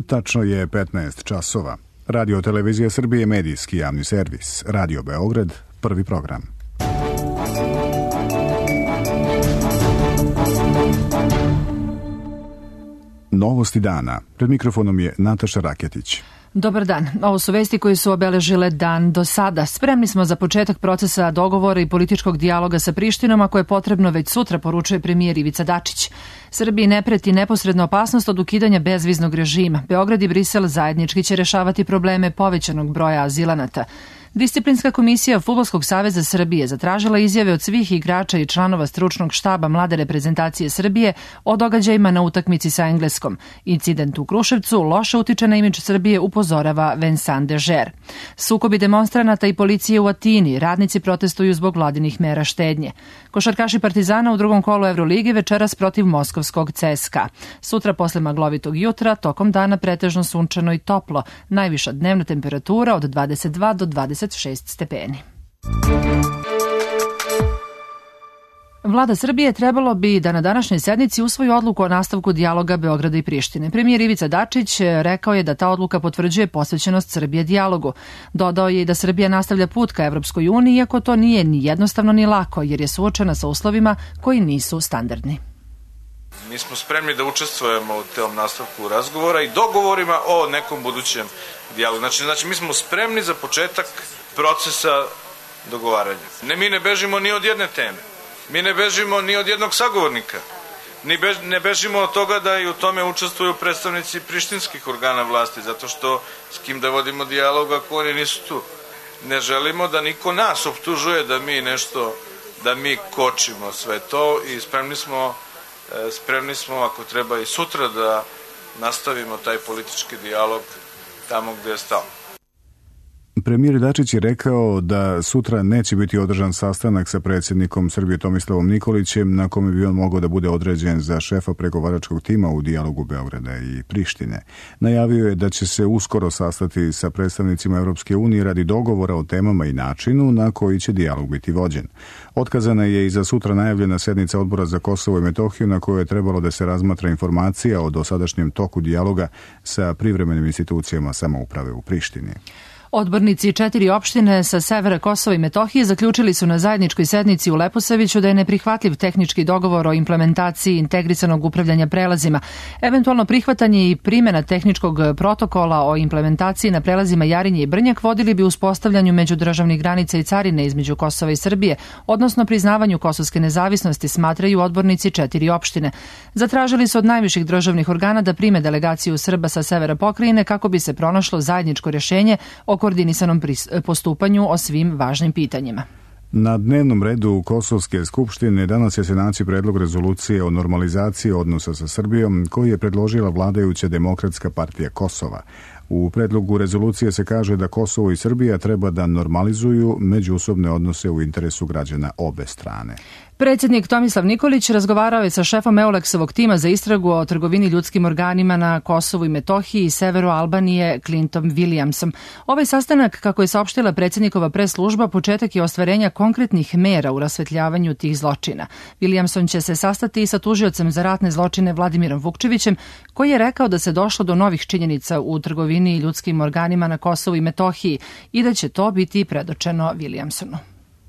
Tačno je 15 časova. Radio Televizija Srbije, medijski javni servis. Radio Beograd, prvi program. Novosti dana. Pred mikrofonom je Nataša Raketić. Dobar dan. Ovo su vesti koje su obeležile dan do sada. Spremni smo za početak procesa dogovora i političkog dijaloga sa Prištinom, ako je potrebno već sutra, poručuje premijer Ivica Dačić. Srbiji ne preti neposredna opasnost od ukidanja bezviznog režima. Beograd i Brisel zajednički će rešavati probleme povećanog broja azilanata. Disciplinska komisija Fudbalskog saveza Srbije zatražila izjave od svih igrača i članova stručnog štaba mlade reprezentacije Srbije o događajima na utakmici sa Engleskom. Incident u Kruševcu loše utiče na imidž Srbije, upozorava Vincent Dežer. Sukobi demonstranata i policije u Atini, radnici protestuju zbog vladinih mera štednje. Košarkaši Partizana u drugom kolu Evrolige večeras protiv moskovskog CSKA. Sutra posle maglovitog jutra, tokom dana pretežno sunčano i toplo. Najviša dnevna temperatura od 22 do 26 stepeni. Vlada Srbije trebalo bi da na današnjoj sednici usvoji odluku o nastavku dijaloga Beograda i Prištine. Premijer Ivica Dačić rekao je da ta odluka potvrđuje posvećenost Srbije dijalogu. Dodao je i da Srbija nastavlja put ka Evropskoj uniji, iako to nije ni jednostavno ni lako, jer je suočena sa uslovima koji nisu standardni. Mi smo spremni da učestvujemo u tom nastavku razgovora i dogovorima o nekom budućem dijalogu. Znači, mi smo spremni za početak procesa dogovaranja. Mi ne bežimo ni od jedne teme. Mi ne bežimo ni od jednog sagovornika. Ne bežimo od toga da i u tome učestvuju predstavnici prištinskih organa vlasti, zato što s kim da vodimo dijalog ako oni nisu tu. Ne želimo da niko nas optužuje da mi nešto, da mi kočimo sve to i spremni smo ako treba i sutra da nastavimo taj politički dijalog tamo gde je stao. Premijer Dačić je rekao da sutra neće biti održan sastanak sa predsjednikom Srbije Tomislavom Nikolićem, na kome bi on mogao da bude određen za šefa pregovaračkog tima u dijalogu Beograda i Prištine. Najavio je da će se uskoro sastati sa predstavnicima Evropske unije radi dogovora o temama i načinu na koji će dijalog biti vođen. Otkazana je i za sutra najavljena sednica Odbora za Kosovo i Metohiju, na kojoj je trebalo da se razmatra informacija o dosadašnjem toku dijaloga sa privremenim institucijama samouprave u Prištini. Odbornici 4 opštine sa severa Kosova i Metohije zaključili su na zajedničkoj sednici u Leposaviću da je neprihvatljiv tehnički dogovor o implementaciji integrisanog upravljanja prelazima. Eventualno prihvatanje i primjena tehničkog protokola o implementaciji na prelazima Jarinje i Brnjak vodili bi uspostavljanju međudržavnih granica i carine između Kosova i Srbije, odnosno priznavanju kosovske nezavisnosti, smatraju odbornici 4 opštine. Zatražili su od najviših državnih organa da prime delegaciju Srba sa severa pokrajine kako bi se pronašlo zajedničko rješenje o koordinisanom postupanju o svim važnim pitanjima. Na dnevnom redu Kosovske skupštine danas je Senaciji predlog rezolucije o normalizaciji odnosa sa Srbijom koji je predložila vladajuća Demokratska partija Kosova. U predlogu rezolucije se kaže da Kosovo i Srbija treba da normalizuju međusobne odnose u interesu građana obe strane. Predsjednik Tomislav Nikolić razgovarao je sa šefom Euleksovog tima za istragu o trgovini ljudskim organima na Kosovu i Metohiji i severu Albanije Clintom Williamsom. Ovaj sastanak, kako je saopštila predsjednikova press-služba, početak je ostvarenja konkretnih mera u rasvetljavanju tih zločina. Williamson će se sastati i sa tužiocem za ratne zločine Vladimirom Vukčevićem, koji je rekao da se došlo do novih činjenica u trgovini ljudskim organima na Kosovu i Metohiji i da će to biti predočeno Williamsonu.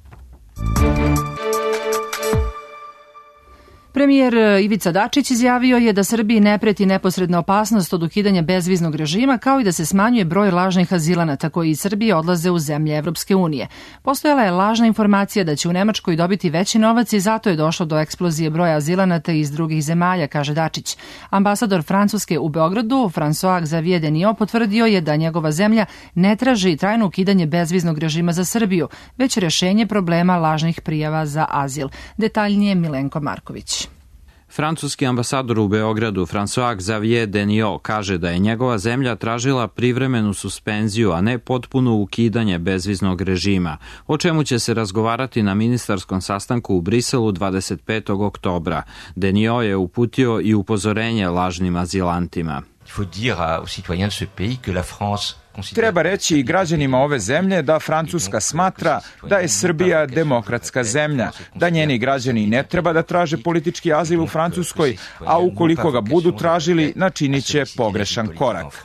Premijer Ivica Dačić izjavio je da Srbiji ne preti neposredna opasnost od ukidanja bezviznog režima, kao i da se smanjuje broj lažnih azilanata koji iz Srbije odlaze u zemlje Evropske unije. Postojala je lažna informacija da će u Nemačkoj dobiti veći novac i zato je došlo do eksplozije broja azilanata iz drugih zemalja, kaže Dačić. Ambasador Francuske u Beogradu, François Xavier Deniot, potvrdio je da njegova zemlja ne traži trajno ukidanje bezviznog režima za Srbiju, već rješenje problema lažnih prijava za azil. Detaljnije Milenko Marković. Francuski ambasador u Beogradu François Xavier Deniot kaže da je njegova zemlja tražila privremenu suspenziju, a ne potpuno ukidanje bezviznog režima, o čemu će se razgovarati na ministarskom sastanku u Briselu 25. oktobra. Deniot je uputio i upozorenje lažnim azilantima. Treba reći i građanima ove zemlje da Francuska smatra da je Srbija demokratska zemlja, da njeni građani ne treba da traže politički azil u Francuskoj, a ukoliko ga budu tražili, načinit će pogrešan korak.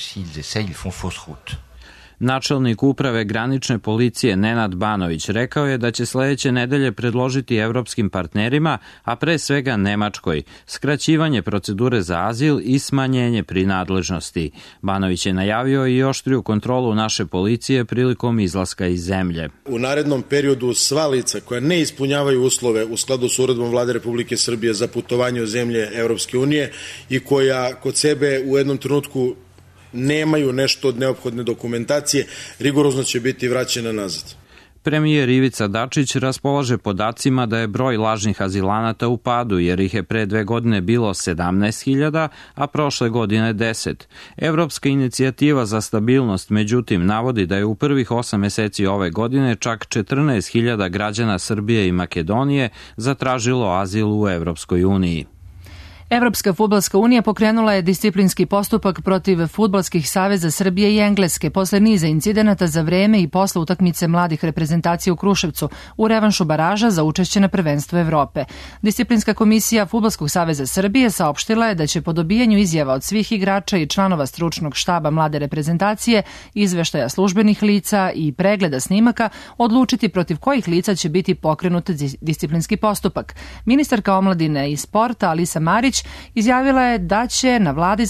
Načelnik uprave granične policije Nenad Banović rekao je da će sledeće nedelje predložiti evropskim partnerima, a pre svega Nemačkoj, skraćivanje procedure za azil i smanjenje prinadležnosti. Banović je najavio i oštriju kontrolu naše policije prilikom izlaska iz zemlje. U narednom periodu sva lica koja ne ispunjavaju uslove u skladu s uredbom Vlade Republike Srbije za putovanje u zemlje Evropske unije i koja kod sebe u jednom trenutku nemaju nešto od neophodne dokumentacije, rigorozno će biti vraćena nazad. Premijer Ivica Dačić raspolaže podacima da je broj lažnih azilanata u padu, jer ih je pre 2 godine bilo 17.000, a prošle godine 10. Evropska inicijativa za stabilnost, međutim, navodi da je u prvih 8 meseci ove godine čak 14.000 građana Srbije i Makedonije zatražilo azil u Evropskoj uniji. Evropska fudbalska unija pokrenula je disciplinski postupak protiv fudbalskih saveza Srbije i Engleske posle niza incidenata za vreme i posle utakmice mladih reprezentacija u Kruševcu u revanšu baraža za učešće na prvenstvu Evrope. Disciplinska komisija Fudbalskog saveza Srbije saopštila je da će po dobijanju izjava od svih igrača i članova stručnog štaba mlade reprezentacije, izveštaja službenih lica i pregleda snimaka odlučiti protiv kojih lica će biti pokrenut disciplinski postupak. Ministarka omladine i sporta Alisa Marić izjavila je da će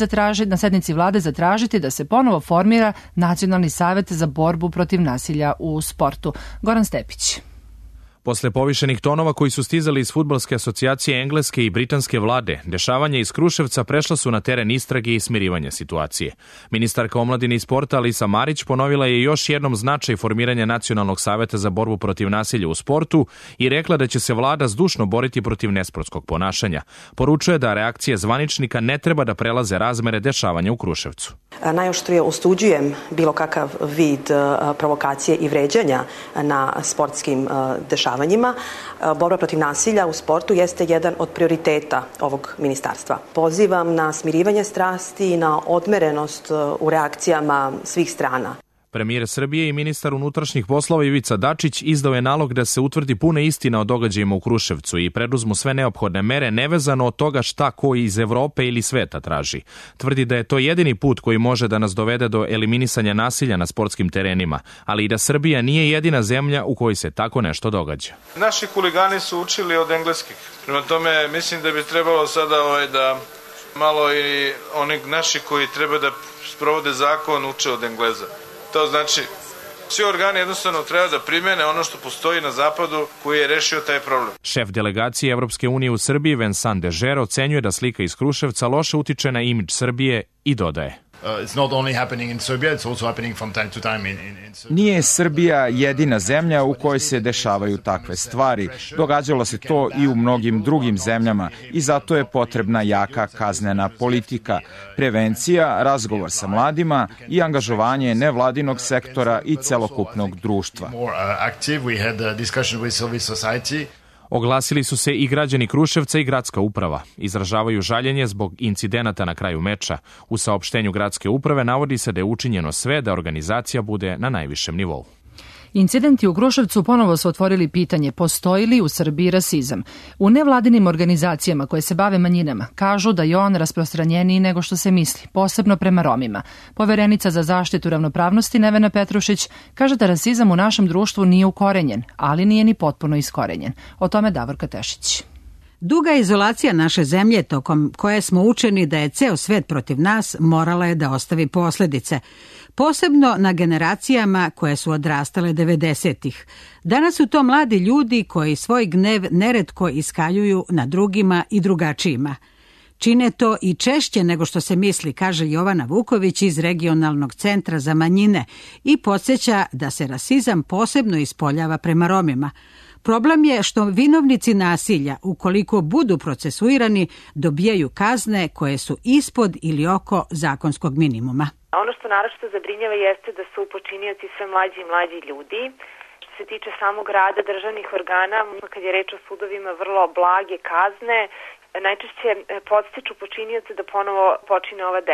na sednici vlade zatražiti da se ponovo formira Nacionalni savet za borbu protiv nasilja u sportu. Goran Stepić. Posle povišenih tonova koji su stizali iz Fudbalske asocijacije engleske i britanske vlade, dešavanja iz Kruševca prešla su na teren istrage i smirivanja situacije. Ministarka omladine i sporta Alisa Marić ponovila je još jednom značaj formiranja Nacionalnog saveta za borbu protiv nasilja u sportu i rekla da će se vlada zdušno boriti protiv nesportskog ponašanja. Poručuje da reakcije zvaničnika ne treba da prelaze razmere dešavanja u Kruševcu. Najoštrije osuđujem bilo kakav vid provokacije i vređanja na sportskim dešavanjima. Borba protiv nasilja u sportu jeste jedan od prioriteta ovog ministarstva. Pozivam na smirivanje strasti i na odmerenost u reakcijama svih strana. Premijer Srbije i ministar unutrašnjih poslova Ivica Dačić izdao je nalog da se utvrdi puna istina o događajima u Kruševcu i preduzmu sve neophodne mere nevezano od toga šta ko iz Evrope ili sveta traži. Tvrdi da je to jedini put koji može da nas dovede do eliminisanja nasilja na sportskim terenima, ali i da Srbija nije jedina zemlja u kojoj se tako nešto događa. Naši huligani su učili od engleskih. Prema tome mislim da bi trebalo sada da malo i oni naši koji treba da sprovode zakon uče od Engleza. To znači, svi organi jednostavno treba da primene ono što postoji na zapadu koji je rešio taj problem. Šef delegacije Evropske unije u Srbiji Vincent Dežer ocenjuje da slika iz Kruševca loše utiče na imidž Srbije i dodaje. Nije Srbija jedina zemlja u kojoj se dešavaju takve stvari. Događalo se to i u mnogim drugim zemljama i zato je potrebna jaka kaznena politika, prevencija, razgovor sa mladima i angažovanje nevladinog sektora i celokupnog društva. Oglasili su se i građani Kruševca i gradska uprava. Izražavaju žaljenje zbog incidenata na kraju meča. U saopštenju gradske uprave navodi se da je učinjeno sve da organizacija bude na najvišem nivou. Incidenti u Kruševcu ponovo su otvorili pitanje postoji li u Srbiji rasizam. U nevladinim organizacijama koje se bave manjinama kažu da je on rasprostranjeniji nego što se misli, posebno prema Romima. Poverenica za zaštitu ravnopravnosti Nevena Petrušić kaže da rasizam u našem društvu nije ukorenjen, ali nije ni potpuno iskorenjen. O tome Davorka Tešić. Duga izolacija naše zemlje, tokom koje smo učeni da je ceo svet protiv nas, morala je da ostavi posledice. Posebno na generacijama koje su odrastale 90-ih. Danas su to mladi ljudi koji svoj gnev neretko iskaljuju na drugima i drugačijima. Čine to i češće nego što se misli, kaže Jovana Vuković iz Regionalnog centra za manjine i podsjeća da se rasizam posebno ispoljava prema Romima. Problem je što vinovnici nasilja, ukoliko budu procesuirani, dobijaju kazne koje su ispod ili oko zakonskog minimuma. Ono što naročito zabrinjava jeste da su počinioci sve mlađi i mlađi ljudi. Što se tiče samog rada državnih organa, kad je reč o sudovima, vrlo blage kazne, najčešće podstiču počinioce da ponovo počine ova dela.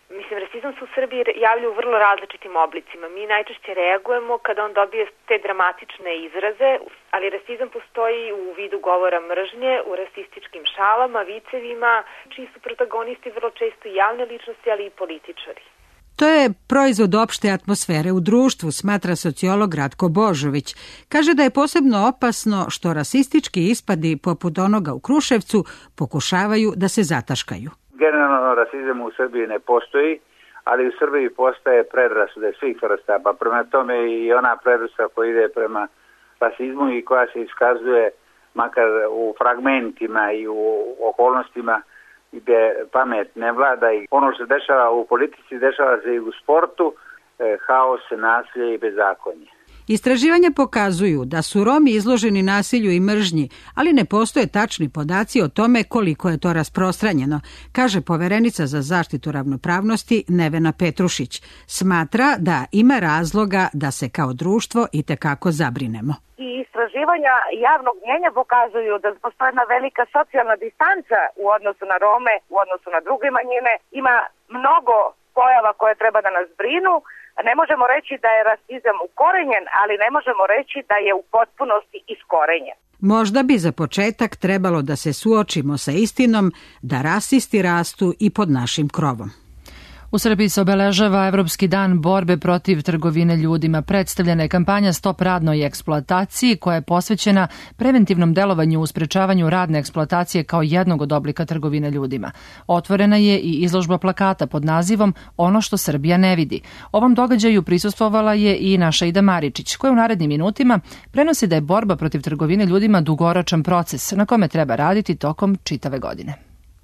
Mislim, rasizam se u Srbiji javlja u vrlo različitim oblicima. Mi najčešće reagujemo kada on dobije te dramatične izraze, ali rasizam postoji u vidu govora mržnje, u rasističkim šalama, vicevima, čiji su protagonisti vrlo često i javne ličnosti, ali i političari. To je proizvod opšte atmosfere u društvu, smatra sociolog Ratko Božović. Kaže da je posebno opasno što rasistički ispadi poput onoga u Kruševcu pokušavaju da se zataškaju. Generalno rasizam u Srbiji ne postoji, ali u Srbiji postaje predrasude svih vrsta, pa prema tome i ona predrasuda koja ide prema rasizmu i koja se iskazuje makar u fragmentima i u okolnostima gdje pamet ne vlada i ono što se dešava u politici, dešava se i u sportu, haos, nasilje i bezakonje. Istraživanja pokazuju da su Romi izloženi nasilju i mržnji, ali ne postoje tačni podaci o tome koliko je to rasprostranjeno, kaže poverenica za zaštitu ravnopravnosti Nevena Petrušić. Smatra da ima razloga da se kao društvo itekako zabrinemo. I istraživanja javnog mnjenja pokazuju da postoji jedna velika socijalna distanca u odnosu na Rome, u odnosu na druge manjine. Ima mnogo pojava koje treba da nas brinu. Ne možemo reći da je rasizam ukorenjen, ali ne možemo reći da je u potpunosti iskorenjen. Možda bi za početak trebalo da se suočimo sa istinom da rasisti rastu i pod našim krovom. U Srbiji se obeležava Evropski dan borbe protiv trgovine ljudima. Predstavljena je kampanja Stop radnoj eksploataciji koja je posvećena preventivnom delovanju u sprečavanju radne eksploatacije kao jednog od oblika trgovine ljudima. Otvorena je i izložba plakata pod nazivom Ono što Srbija ne vidi. Ovom događaju prisustvovala je i naša Ida Maričić, koja u narednim minutima prenosi da je borba protiv trgovine ljudima dugoročan proces na kome treba raditi tokom čitave godine.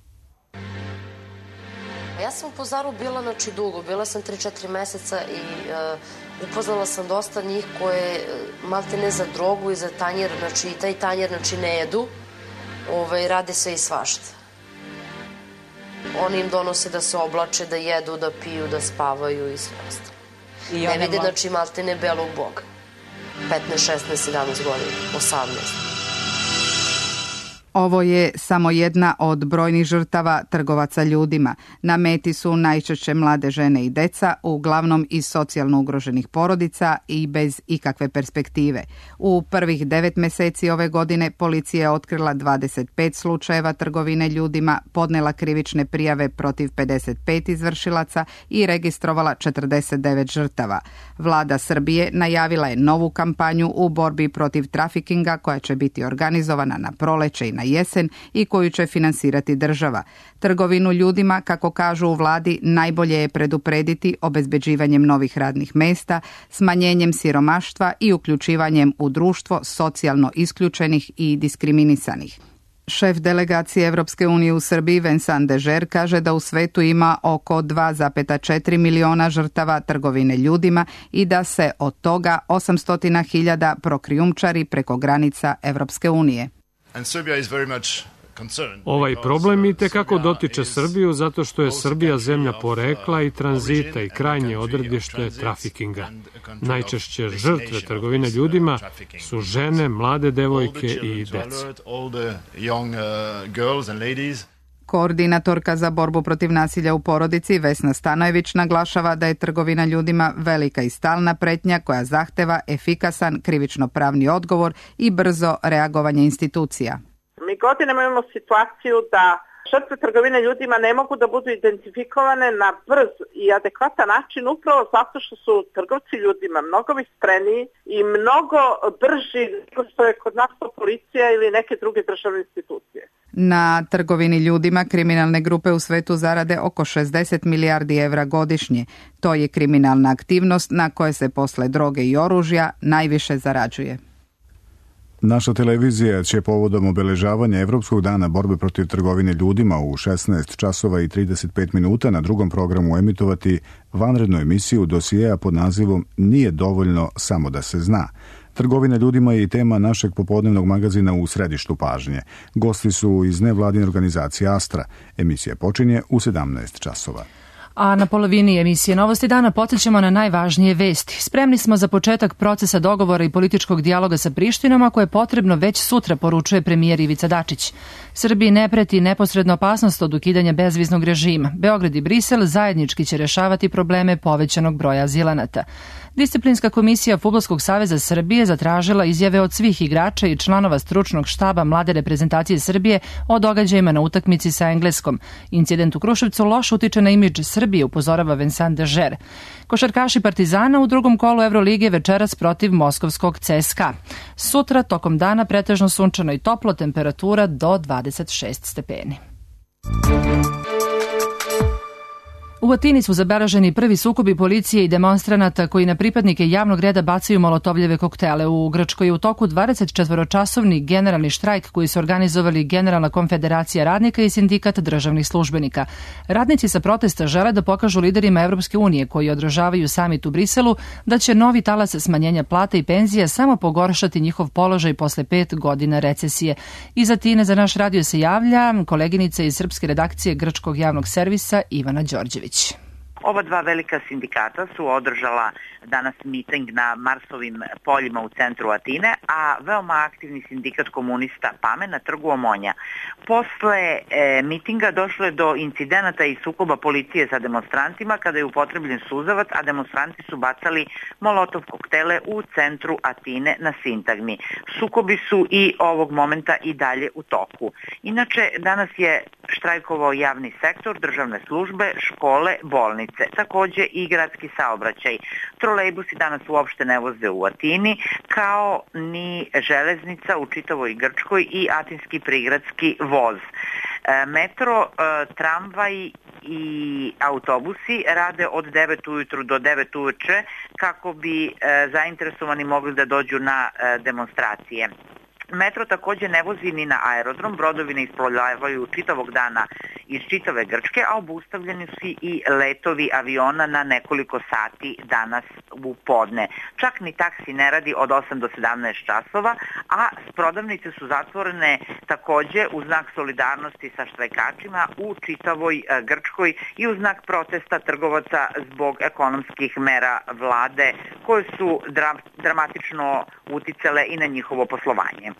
Ja sam u Pazaru bila dugo, bila sam 3-4 meseca i upoznala sam dosta njih koje maltene za drogu i za tanjer, i taj tanjer ne jedu, rade sve i svašta. Oni im donose da se oblače, da jedu, da piju, da spavaju i sve ostalo. Ne vide maltene belog boga. 15, 16, 17 godina, 18. Ovo je samo jedna od brojnih žrtava trgovaca ljudima. Na meti su najčešće mlade žene i deca, uglavnom iz socijalno ugroženih porodica i bez ikakve perspektive. U prvih 9 meseci ove godine policija je otkrila 25 slučajeva trgovine ljudima, podnela krivične prijave protiv 55 izvršilaca i registrovala 49 žrtava. Vlada Srbije najavila je novu kampanju u borbi protiv trafikinga koja će biti organizovana na proleće i na jesen i koju će finansirati država. Trgovinu ljudima, kako kažu u vladi, najbolje je preduprediti obezbeđivanjem novih radnih mesta, smanjenjem siromaštva i uključivanjem u društvo socijalno isključenih i diskriminisanih. Šef delegacije Evropske unije u Srbiji Vincent Dežer kaže da u svetu ima oko 2,4 miliona žrtava trgovine ljudima i da se od toga 800.000 prokrijumčari preko granica Evropske unije. Ovaj problem i tekako dotiče Srbiju zato što je Srbija zemlja porekla i tranzita i krajnje odredište trafikinga. Najčešće žrtve trgovine ljudima su žene, mlade devojke i deca. Koordinatorka za borbu protiv nasilja u porodici Vesna Stanojević naglašava da je trgovina ljudima velika i stalna pretnja koja zahteva efikasan krivično-pravni odgovor i brzo reagovanje institucija. Mi godinama imamo situaciju da žrtve trgovine ljudima ne mogu da budu identifikovane na brz i adekvatan način upravo zato što su trgovci ljudima mnogo vispreniji i mnogo brži nego što je kod nas policija ili neke druge državne institucije. Na trgovini ljudima kriminalne grupe u svetu zarade oko 60 milijardi evra godišnje. To je kriminalna aktivnost na koje se posle droge i oružja najviše zarađuje. Naša televizija će povodom obeležavanja Evropskog dana borbe protiv trgovine ljudima u 16 časova i 35 minuta na drugom programu emitovati vanrednu emisiju dosijeja pod nazivom Nije dovoljno samo da se zna. Trgovina ljudima je i tema našeg popodnevnog magazina u središtu pažnje. Gosti su iz nevladine organizacije Astra. Emisija počinje u 17 časova. A na polovini emisije Novosti dana podsjećamo na najvažnije vesti. Spremni smo za početak procesa dogovora i političkog dijaloga sa Prištinom, ako je potrebno već sutra, poručuje premijer Ivica Dačić. Srbiji ne preti neposredna opasnost od ukidanja bezviznog režima. Beograd i Brisel zajednički će rešavati probleme povećanog broja azilanata. Disciplinska komisija Fudbalskog saveza Srbije zatražila izjave od svih igrača i članova stručnog štaba mlade reprezentacije Srbije o događajima na utakmici sa Engleskom. Incident u Kruševcu loš utiče na imidž Srbije, upozorava Vincent Dežer. Košarkaši Partizana u drugom kolu Evrolige večeras protiv moskovskog CSKA. Sutra tokom dana pretežno sunčano i toplo, temperatura do 26 stepeni. U Atini su zabeleženi prvi sukobi policije i demonstranata koji na pripadnike javnog reda bacaju molotovljeve koktele. U Grčkoj je u toku 24-časovni generalni štrajk koji su organizovali Generalna konfederacija radnika i sindikat državnih službenika. Radnici sa protesta žele da pokažu liderima Evropske unije koji održavaju samit u Briselu da će novi talas smanjenja plata i penzija samo pogoršati njihov položaj posle 5 godina recesije. Iz Atine za naš radio se javlja koleginica iz srpske redakcije Grčkog javnog servisa Ivana Đorđević. Ova dva velika sindikata su održala danas miting na Marsovim poljima u centru Atine, a veoma aktivni sindikat komunista PAME na trgu Omonja. Posle mitinga došlo je do incidenata i sukoba policije sa demonstrantima kada je upotrebljen suzavac, a demonstranti su bacali molotov koktele u centru Atine na sintagmi. Sukobi su i ovog momenta i dalje u toku. Inače, danas je štrajkovao javni sektor, državne službe, škole, bolnice, takođe i gradski saobraćaj. Trolejbusi danas uopšte ne voze u Atini, kao ni železnica u čitavoj Grčkoj i atinski prigradski voz. Metro, tramvaj i autobusi rade od 9 ujutru do 9 uveče kako bi zainteresovani mogli da dođu na demonstracije. Metro takođe ne vozi ni na aerodrom, brodovi ne isplovljavaju čitavog dana iz čitave Grčke, a obustavljeni su i letovi aviona na nekoliko sati danas u podne. Čak ni taksi ne radi od 8 do 17 časova, a prodavnice su zatvorene takođe u znak solidarnosti sa štrajkačima u čitavoj Grčkoj i u znak protesta trgovaca zbog ekonomskih mera vlade koje su dramatično uticale i na njihovo poslovanje.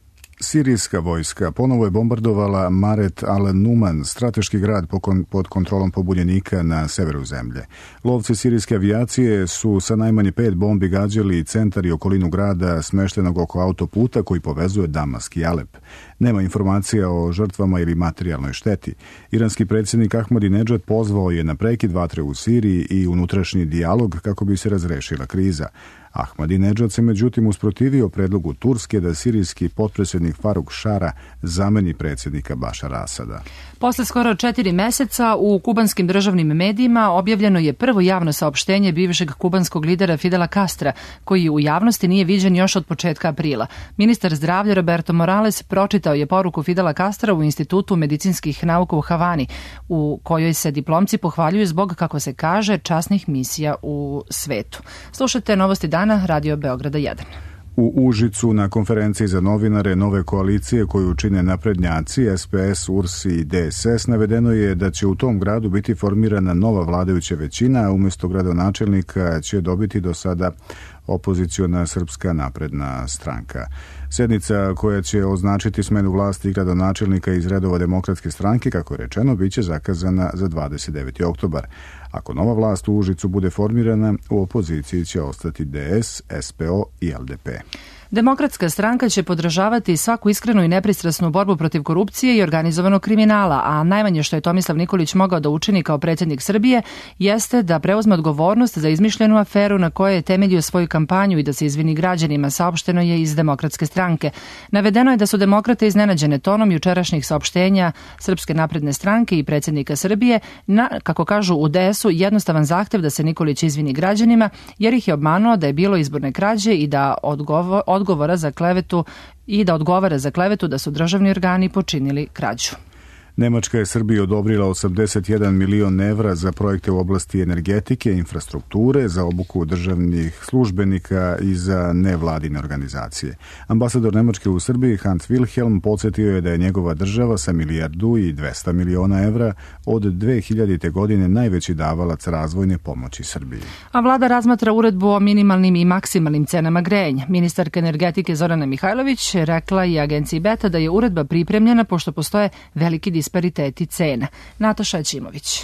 Sirijska vojska ponovo je bombardovala Maret al-Numan, strateški grad pod kontrolom pobunjenika na severu zemlje. Lovci sirijske avijacije su sa najmanje 5 bombi gađali centar i okolinu grada smeštenog oko autoputa koji povezuje Damask i Alep. Nema informacija o žrtvama ili materijalnoj šteti. Iranski predsjednik Ahmadinedžad pozvao je na prekid vatre u Siriji i unutrašnji dijalog kako bi se razrešila kriza. Ahmadinedžad se međutim usprotivio predlogu Turske da sirijski potpredsjednik Faruk Šara zameni predsjednika Bašara Asada. Posle skoro 4 meseca u kubanskim državnim medijima objavljeno je prvo javno saopštenje bivšeg kubanskog lidera Fidela Castra, koji u javnosti nije viđen još od početka aprila. Ministar zdravlja Roberto Morales pročitao je poruku Fidela Castra u Institutu medicinskih nauka u Havani, u kojoj se diplomci pohvaljuju zbog, kako se kaže, časnih misija u svetu. Slušajte Novosti dana, Radio Beograda 1. U Užicu na konferenciji za novinare nove koalicije koju čine naprednjaci, SPS, URS i DSS, navedeno je da će u tom gradu biti formirana nova vladajuća većina, a umjesto gradonačelnika će dobiti do sada opoziciona Srpska napredna stranka. Sjednica koja će označiti smenu vlasti gradonačelnika iz redova Demokratske stranke, kako je rečeno, bit će zakazana za 29. oktobar. Ako nova vlast u Užicu bude formirana, u opoziciji će ostati DS, SPO i LDP. Demokratska stranka će podržavati svaku iskrenu i nepristrasnu borbu protiv korupcije i organizovanog kriminala, a najmanje što je Tomislav Nikolić mogao da učini kao predsjednik Srbije jeste da preuzme odgovornost za izmišljenu aferu na kojoj je temeljio svoju kampanju i da se izvini građanima, saopšteno je iz Demokratske stranke. Navedeno je da su demokrate iznenađene tonom jučerašnjih saopštenja Srpske napredne stranke i predsjednika Srbije na, kako kažu u DS-u, jednostavan zahtev da se Nikolić izvini građanima, jer ih je obmanuo da je bilo izborne krađe i da odgovara za klevetu da su državni organi počinili krađu. Nemačka je Srbiji odobrila 81 milion evra za projekte u oblasti energetike i infrastrukture, za obuku državnih službenika i za nevladine organizacije. Ambasador Nemačke u Srbiji Hans Wilhelm podsjetio je da je njegova država sa 1,2 milijarde evra od 2000. godine najveći davalac razvojne pomoći Srbiji. A vlada razmatra uredbu o minimalnim i maksimalnim cenama grejanja. Ministarka energetike Zorana Mihajlović rekla i agenciji Beta da je uredba pripremljena pošto postoje veliki dispariteti cena. Nataša Ćimović.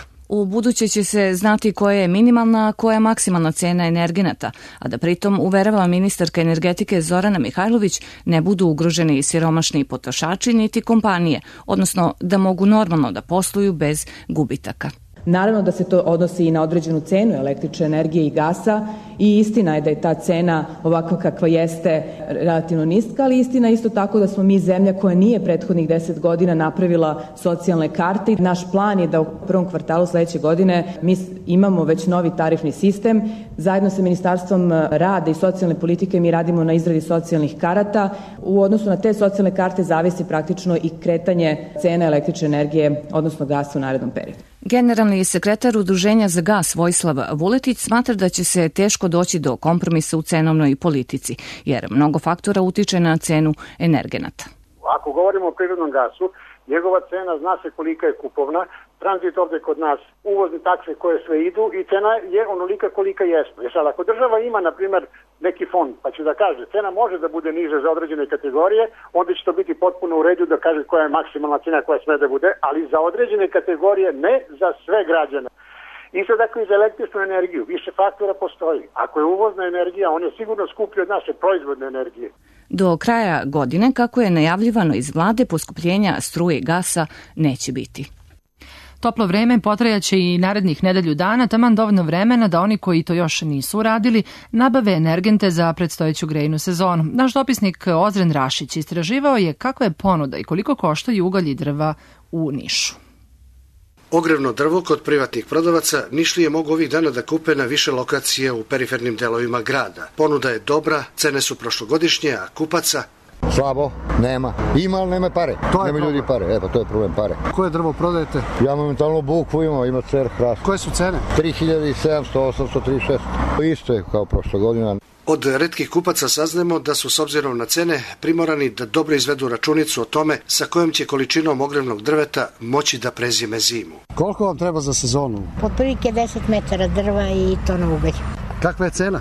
U buduće će se znati koja je minimalna, a koja je maksimalna cena energenata, a da pritom, uverava ministarka energetike Zorana Mihajlović, ne budu ugroženi i siromašni potrošači niti kompanije, odnosno da mogu normalno da posluju bez gubitaka. Naravno da se to odnosi i na određenu cenu električne energije i gasa i istina je da je ta cena ovakva kakva jeste relativno niska, ali istina je isto tako da smo mi zemlja koja nije prethodnih 10 godina napravila socijalne karte. Naš plan je da u prvom kvartalu sledeće godine mi imamo već novi tarifni sistem. Zajedno sa Ministarstvom rada i socijalne politike mi radimo na izradi socijalnih karata. U odnosu na te socijalne karte zavisi praktično i kretanje cena električne energije, odnosno gasa u narednom periodu. Generalni sekretar Udruženja za gas Vojislav Vuletić smatra da će se teško doći do kompromisa u cenovnoj politici, jer mnogo faktora utiče na cenu energenata. Ako govorimo o prirodnom gasu, njegova cena zna se kolika je kupovna, tranzit ovde kod nas, uvozne takse koje sve idu i cena je onolika kolika jesmo. Jer sad, ako država ima, na primer, neki fond, pa će da kaže, cena može da bude niža za određene kategorije, onda će to biti potpuno u redu da kaže koja je maksimalna cena koja sme da bude, ali za određene kategorije, ne za sve građane. Isto tako i za električnu energiju, više faktora postoji. Ako je uvozna energija, on je sigurno skuplji od naše proizvodne energije. Do kraja godine, kako je najavljivano iz vlade, poskupljenja struje i gasa neće biti. Toplo vreme potrajaće i narednih nedelju dana, taman dovoljno vremena da oni koji to još nisu uradili nabave energente za predstojeću grejnu sezonu. Naš dopisnik Ozren Rašić istraživao je kakva je ponuda i koliko koštaju ugalj i drva u Nišu. Ogrevno drvo kod privatnih prodavaca Nišlije mogu ovih dana da kupe na više lokacije u perifernim delovima grada. Ponuda je dobra, cene su prošlogodišnje, a kupaca slabo, nema. Ima, ali nema pare. Nema ljudi pare. Pa to je problem, pare. Koje drvo prodajete? Ja momentalno bukvu imam, ima cer hrast. Koje su cene? 3700, 836. Isto je kao prošla godina. Od retkih kupaca saznemo da su s obzirom na cene primorani da dobro izvedu računicu o tome sa kojom će količinom ogrevnog drveta moći da prezime zimu. Koliko vam treba za sezonu? Otprilike 10 metara drva i tona ugalja. Kakva je cena?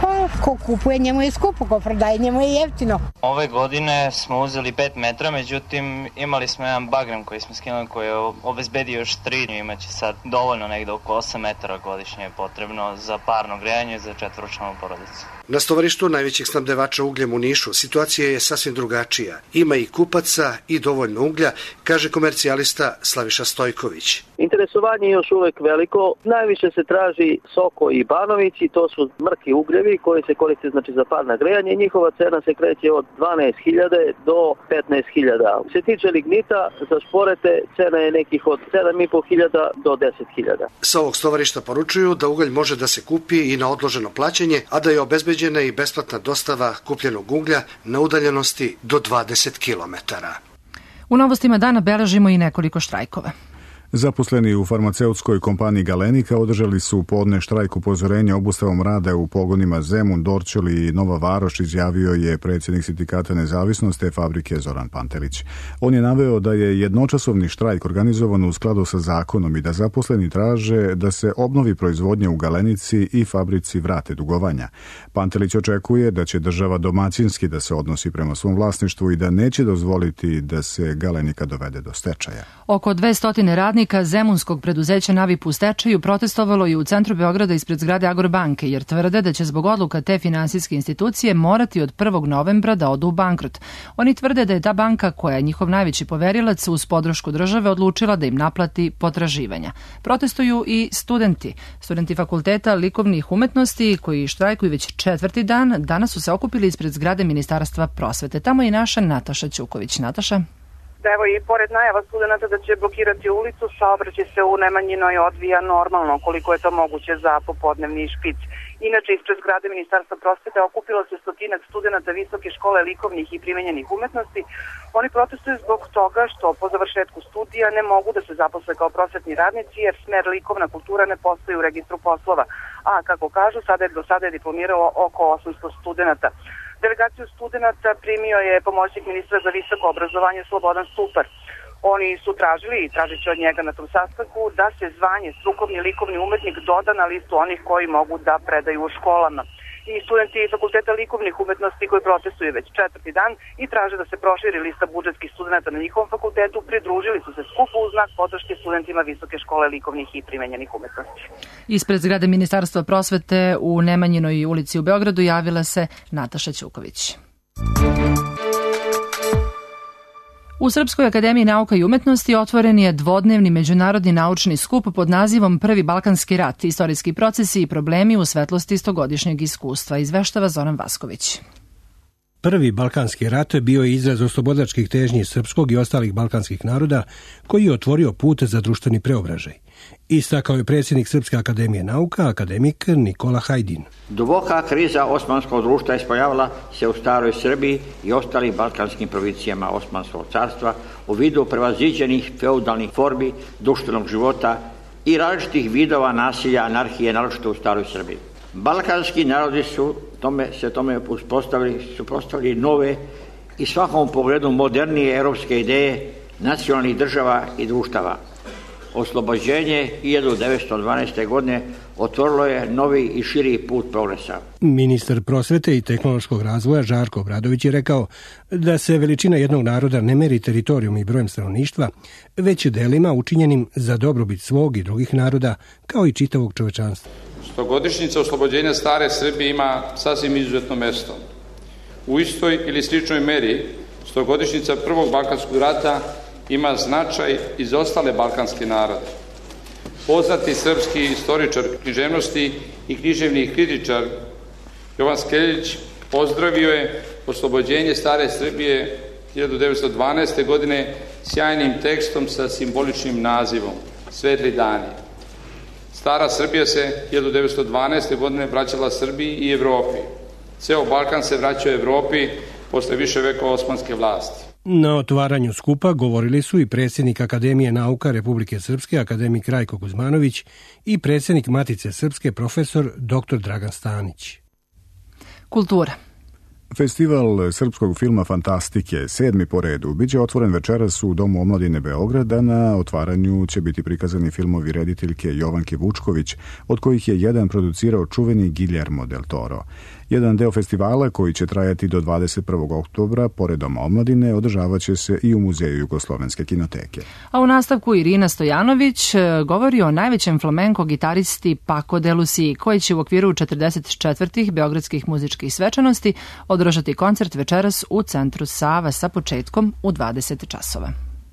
Ko kupuje, njemu je skupo, ko prodaje, njemu je jeftino. Ove godine smo uzeli 5 metra, međutim imali smo jedan bagrem koji smo skinuli koji je obezbedio još 3, imaće sad dovoljno negde oko 8 metara godišnje je potrebno za parno grejanje za četvoročlanu porodicu. Na stovarištu najvećih snabdevača ugljem u Nišu situacija je sasvim drugačija. Ima i kupaca i dovoljno uglja, kaže komercijalista Slaviša Stojković. Interesovanje je još uvek veliko. Najviše se traži Soko i Banović i to su mrki ugljevi koji se koriste znači za parno grejanje. Njihova cena se kreće od 12.000 do 15.000. Se tiče lignita, za šporete cena je nekih od 7.500 do 10.000. Sa ovog stovarišta poručuju da ugalj može da se kupi i na odloženo plaćanje, a da je obezbeđena i besplatna dostava kupljenog uglja na udaljenosti do 20 km. U novostima dana beležimo i nekoliko štrajkova. Zaposleni u farmaceutskoj kompaniji Galenika održali su podne štrajk upozorenja obustavom rada u pogonima Zemun, Dorćoli i Nova Varoš, izjavio je predsjednik Sindikata Nezavisnosti fabrike Zoran Pantelić. On je naveo da je jednočasovni štrajk organizovan u skladu sa zakonom i da zaposleni traže da se obnovi proizvodnja u Galenici i fabrici vrate dugovanja. Pantelić očekuje da će država domaćinski da se odnosi prema svom vlasništvu i da neće dozvoliti da se Galenika dovede do stečaja. Oko 200 radnika zemunskog preduzeća Navip u stečaju protestovalo i u centru Beograda ispred zgrade Agrobanke, jer tvrde da će zbog odluka te finansijske institucije morati od 1. novembra da odu u bankrot. Oni tvrde da je ta banka, koja je njihov najveći poverilac, uz podršku države odlučila da im naplati potraživanja. Protestuju i studenti. Studenti Fakulteta likovnih umetnosti koji štrajkuju već 4. dan, danas su se okupili ispred zgrade Ministarstva prosvete. Tamo je i naša Nataša Ćuković. Nataša? Evo i pored najava studenta da će blokirati ulicu, saobraćaj se u Nemanjinoj odvija normalno koliko je to moguće za popodnevni špic. Inače, ispred zgrade Ministarstva prosvete okupilo se 100 studenta Visoke škole likovnih i primenjenih umetnosti. Oni protestuju zbog toga što po završetku studija ne mogu da se zaposle kao prosvetni radnici jer smer likovna kultura ne postoji u registru poslova. A kako kažu, do sada je diplomiralo oko 800 studenta. Delegaciju studenta primio je pomoćnik ministra za visoko obrazovanje Slobodan Stupar. Oni su tražili i tražit će od njega na tom sastanku da se zvanje strukovni likovni umetnik doda na listu onih koji mogu da predaju u školama. I studenti Fakulteta likovnih umetnosti koji protestuju već 4. dan i traže da se proširi lista budžetskih studenta na njihovom fakultetu, pridružili su se skupu u znak podrške studentima Visoke škole likovnih i primenjenih umetnosti. Ispred zgrade Ministarstva prosvete u Nemanjinoj ulici u Beogradu javila se Nataša Ćuković. U Srpskoj akademiji nauka i umetnosti otvoren je dvodnevni međunarodni naučni skup pod nazivom Prvi Balkanski rat, istorijski procesi i problemi u svetlosti 100-godišnjeg iskustva, izveštava Zoran Vasković. Prvi Balkanski rat bio je izraz oslobodačkih težnji srpskog i ostalih balkanskih naroda koji je otvorio put za društveni preobražaj. Istakao je predsjednik Srpske akademije nauka, akademik Nikola Hajdin. Duboka kriza osmanskog društva ispojavila se u staroj Srbiji i ostalim balkanskim provincijama Osmanskog carstva u vidu prevaziđenih feudalnih formi društvenog života i različitih vidova nasilja, anarhije, naročito u staroj Srbiji. Balkanski narodi su tome suprotstavili nove i svakom pogledu modernije europske ideje nacionalnih država i društava. Oslobođenje 1912. godine otvorilo je novi i širi put progresa. Ministar prosvete i tehnološkog razvoja Žarko Obradović je rekao da se veličina jednog naroda ne meri teritorijom i brojem stanovništva, već delima učinjenim za dobrobit svog i drugih naroda, kao i čitavog čovečanstva. Stogodišnjica oslobođenja stare Srbije ima sasvim izuzetno mesto. U istoj ili sličnoj meri stogodišnjica Prvog Balkanskog rata ima značaj i za ostale balkanske narode. Poznati srpski istoričar književnosti i književni kritičar Jovan Skeljić pozdravio je oslobođenje stare Srbije 1912. godine sjajnim tekstom sa simboličnim nazivom Svetli dani. Stara Srbija se 1912. godine vraćala Srbiji i Evropi. Ceo Balkan se vraćao Evropi posle više vekova osmanske vlasti. Na otvaranju skupa govorili su i predsjednik Akademije nauka Republike Srpske, akademik Rajko Kuzmanović, i predsjednik Matice Srpske, profesor dr. Dragan Stanić. Kultura. Festival srpskog filma Fantastike, 7. po redu, biće otvoren večeras u Domu omladine Beograda. Na otvaranju će biti prikazani filmovi rediteljke Jovanke Vučković, od kojih je jedan producirao čuveni Guillermo del Toro. Jedan deo festivala, koji će trajati do 21. oktobra, pored Doma omladine, održavaće se i u Muzeju Jugoslovenske kinoteke. A u nastavku Irina Stojanović govori o najvećem flamenko gitaristi Paco de Lucía, koji će u okviru 44. beogradskih muzičkih svečanosti održati koncert večeras u centru Sava sa početkom u 20 časova.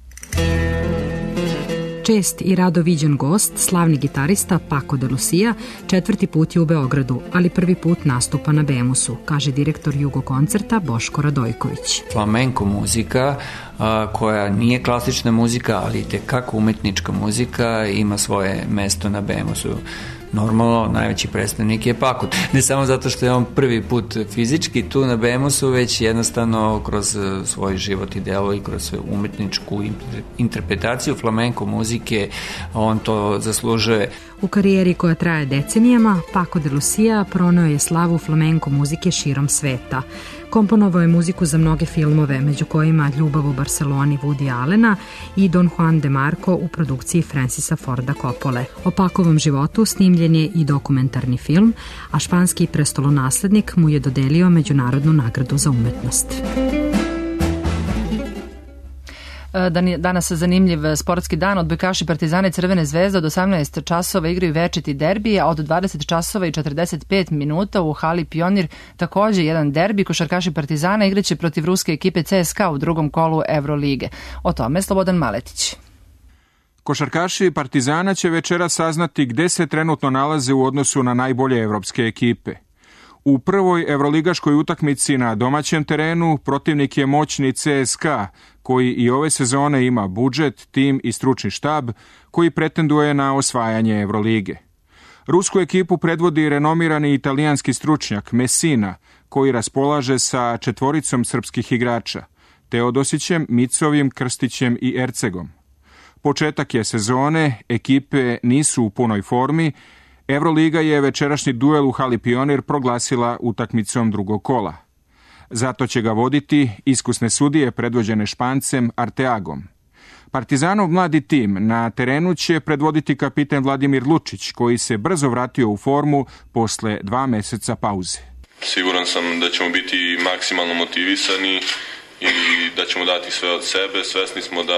Čest i rado viđen gost, slavni gitarista Paco de Lucía, 4. put je u Beogradu, ali prvi put nastupa na Bemusu, kaže direktor Jugo koncerta Boško Radojković. Flamenko muzika, koja nije klasična muzika, ali i tekako umetnička muzika, ima svoje mesto na Bemusu. Normalno, najveći predstavnik je Paco. Ne samo zato što je on prvi put fizički tu na Bemusu, već jednostavno kroz svoj život i delo i kroz umetničku interpretaciju flamenko muzike on to zaslužuje. U karijeri koja traje decenijama, Paco de Lucía proneo je slavu flamenko muzike širom sveta. Komponovao je muziku za mnoge filmove, među kojima Ljubav u Barceloni Woody Allena i Don Juan de Marco u produkciji Francisa Forda Coppole. O Pacovom životu snimljen je i dokumentarni film, a španski prestolonaslednik mu je dodelio međunarodnu nagradu za umetnost. Danas zanimljiv sportski dan. Odbojkaši Partizana i Crvene zvezde od 18 časova igraju večiti derbi, a od 20 časova i 45 minuta u hali Pionir takođe jedan derbi. Košarkaši Partizana igraće protiv ruske ekipe CSKA u drugom kolu Evrolige. O tome Slobodan Maletić. Košarkaši Partizana će večera saznati gde se trenutno nalaze u odnosu na najbolje evropske ekipe. U prvoj evroligaškoj utakmici na domaćem terenu protivnik je moćni CSKA, koji i ove sezone ima budžet, tim i stručni štab, koji pretenduje na osvajanje Evrolige. Rusku ekipu predvodi renomirani italijanski stručnjak Messina, koji raspolaže sa 4 srpskih igrača, Teodosićem, Micovim, Krstićem i Ercegom. Početak je sezone, ekipe nisu u punoj formi, Evroliga je večerašnji duel u hali Pionir proglasila utakmicom drugog kola. Zato će ga voditi iskusne sudije predvođene Špancem Arteagom. Partizanov mladi tim na terenu će predvoditi kapiten Vladimir Lučić, koji se brzo vratio u formu posle 2 meseca pauze. Siguran sam da ćemo biti maksimalno motivisani i da ćemo dati sve od sebe. Svesni smo da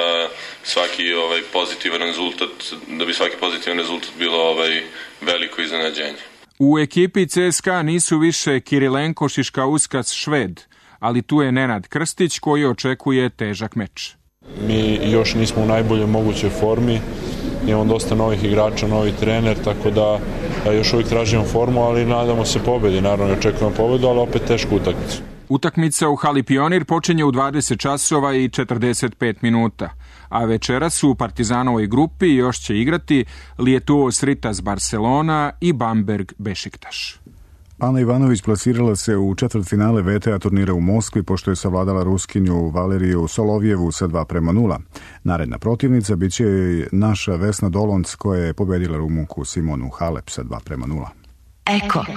bi svaki pozitivan rezultat bilo veliko iznenađenje. U ekipi CSKA nisu više Kirilenko, Šiškauskas, Šved, ali tu je Nenad Krstić koji očekuje težak meč. Mi još nismo u najboljoj mogućoj formi, imamo dosta novih igrača, novi trener, tako da još uvijek tražimo formu, ali nadamo se pobedi, naravno očekujemo pobedu, ali opet tešku utakmicu. Utakmica u hali Pionir počinje u 20 časova i 45 minuta, a večeras u Partizanovoj grupi još će igrati Lietuos Ritas Barcelona i Bamberg Bešiktaš. Ana Ivanović plasirala se u četvrtfinale VTA turnira u Moskvi pošto je savladala Ruskinju Valeriju Solovjevu sa 2:0. Naredna protivnica biće naša Vesna Dolonc koja je pobedila Rumunku Simonu Halep sa 2:0. Eko.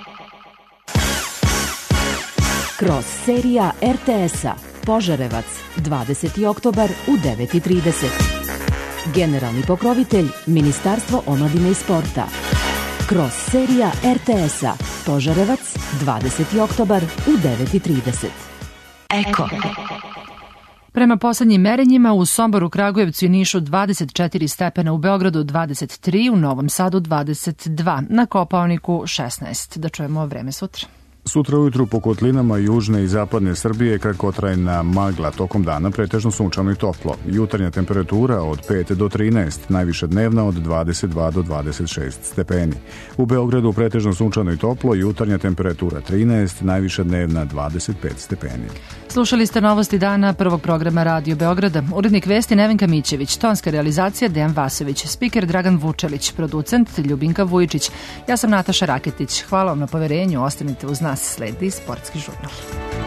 Kroz serija RTS-a Požarevac, 20. oktobar u 9:30. Generalni pokrovitelj Ministarstvo omladine i sporta. Kroz serija RTS-a Požarevac, 20. oktobar u 9:30. Eko. Prema poslednjim merenjima u Somboru, Kragujevcu i Nišu 24 stepena, u Beogradu 23, u Novom Sadu 22, na Kopaoniku 16. Da čujemo vreme sutra. Sutra ujutru po kotlinama južne i zapadne Srbije kratkotrajna magla, tokom dana pretežno sunčano i toplo. Jutarnja temperatura od 5 do 13, najviša dnevna od 22 do 26 stepeni. U Beogradu pretežno sunčano i toplo, jutarnja temperatura 13, najviša dnevna 25 stepeni. Slušali ste novosti dana prvog programa Radio Beograda. Urednik vesti Nevenka Mićević, tonska realizacija Dejan Vasović, spiker Dragan Vučelić, producent Ljubinka Vujičić. Ja sam Nataša Raketić. Hvala vam na poverenju, ostanite uz nas, sledi Sportski žurnal.